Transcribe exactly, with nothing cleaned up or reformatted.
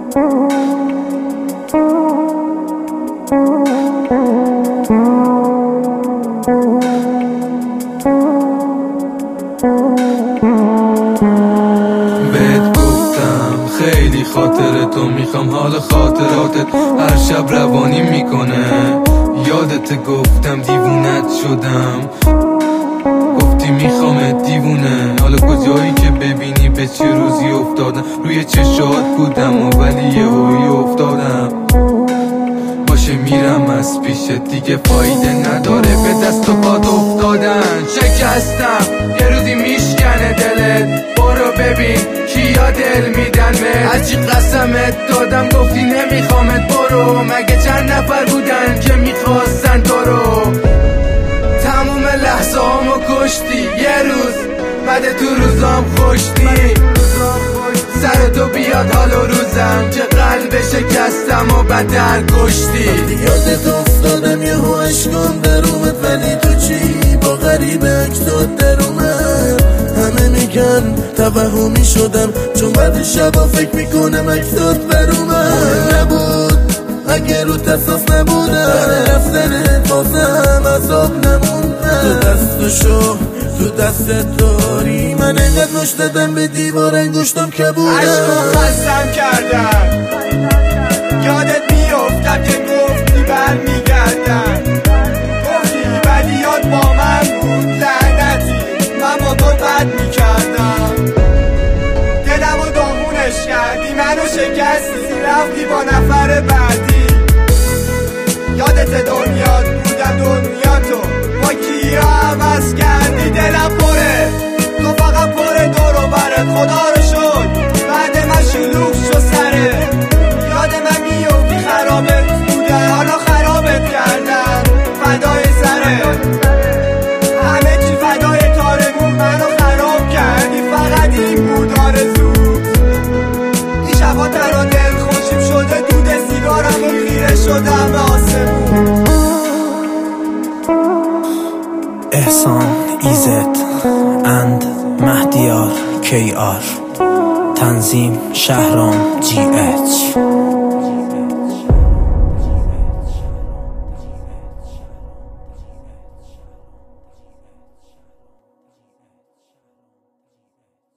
بهت گفتم خیلی خاطر تو میخوام، حال خاطراتت هر شب روانی میکنه. یادت گفتم دیوونت شدم، گفتی میخوامت دیوونه. حالا کجایی که ببینی به چه روزی افتادم، روی چشات بودم و ولی یه هوی افتادم. باشه میرم از پیشت دیگه فایده نداره، به دست و پات افتادن شکستم. یه روزی میشکنه دلت، برو ببین کیا دل میدن به هرچی قسمت دادم گفتی نمیخوامت. برو مگه چند نفر بودن که میخواستن تو رو؟ تموم لحظه هامو کشتی، یه روز بعد تو روزام خوشتی. سر تو بیاد حال و روزم که قلب شکستم و بدر کشتی. یادت افتادم یه هو عشقام درومت، ولی تو چی با غریب اکتاد درومت؟ همه میگن توهمی شدم چون بعد شبا فکر میکنم اکتاد برومت. نبود اگه رو تصاف نبودم، رفتنت بازم عذاب نموندم. تو دستشو تو دستت داری، من اینقدر نش دادم به دیوار انگشتم که بودم. عشقو قسم کردم یادت میافتم که گفتی بر میگردم. گفتی ولی یاد با من بود لعنتی، من با تو بد میکردم. دلمو داغونش کردی، منو شکستی، رفتی با نفر بعدی. یادت دنیات بودم دنیا تو با کیا عوض کردی. دلم پره تو فقط پره دورو برت، خدا رو شد بعد من شلوغ شد سره. یاد من میفتی خرابت بودم، حالا خرابت کردم فدای سره. همه چی فدای تارمون، منو خراب کردی، فقط این بود آرزو. این شبا ترا دل خوشیم شده، دود سیگارم و خیره شدم به آسمون. احسان ایزت اند مهدیار کی آر، تنظیم شهرام جی اچ.